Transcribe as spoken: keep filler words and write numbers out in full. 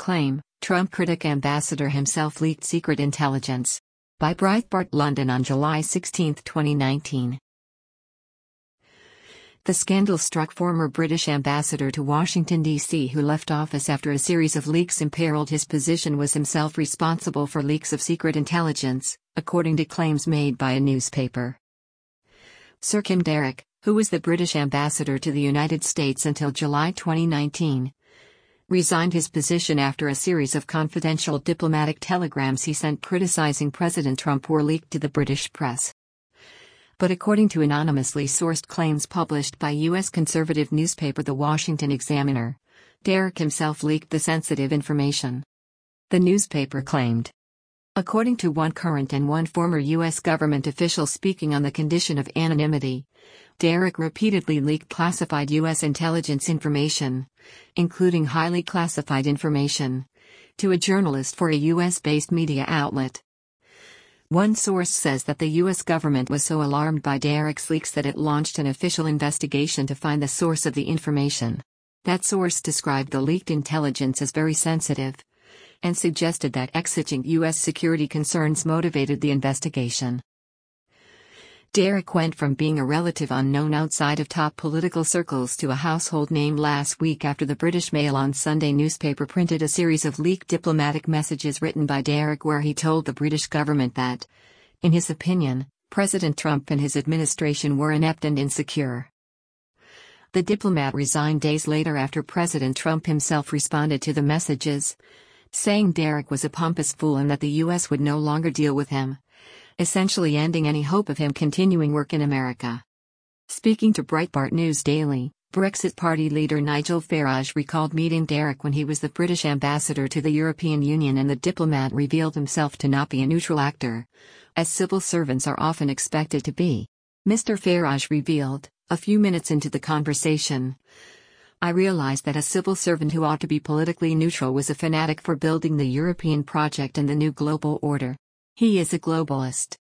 claim, Trump critic ambassador himself leaked secret intelligence. By Breitbart London on July sixteen, twenty nineteen. The scandal struck former British ambassador to Washington, D C who left office after a series of leaks imperiled his position was himself responsible for leaks of secret intelligence, according to claims made by a newspaper. Sir Kim Darroch, who was the British ambassador to the United States until July twenty nineteen, resigned his position after a series of confidential diplomatic telegrams he sent criticizing President Trump were leaked to the British press. But according to anonymously sourced claims published by U S conservative newspaper The Washington Examiner, Darroch himself leaked the sensitive information. The newspaper claimed. According to one current and one former U S government official speaking on the condition of anonymity, Darroch repeatedly leaked classified U S intelligence information, including highly classified information, to a journalist for a U S-based media outlet. One source says that the U S government was so alarmed by Darroch's leaks that it launched an official investigation to find the source of the information. That source described the leaked intelligence as very sensitive, and suggested that exigent U S security concerns motivated the investigation. Darroch went from being a relative unknown outside of top political circles to a household name last week after the British Mail on Sunday newspaper printed a series of leaked diplomatic messages written by Darroch where he told the British government that, in his opinion, President Trump and his administration were inept and insecure. The diplomat resigned days later after President Trump himself responded to the messages, saying Darroch was a pompous fool and that the U S would no longer deal with him, essentially ending any hope of him continuing work in America. Speaking to Breitbart News Daily, Brexit Party leader Nigel Farage recalled meeting Darroch when he was the British ambassador to the European Union, and the diplomat revealed himself to not be a neutral actor, as civil servants are often expected to be. Mister Farage revealed, a few minutes into the conversation, "I realized that a civil servant who ought to be politically neutral was a fanatic for building the European project and the new global order. He is a globalist.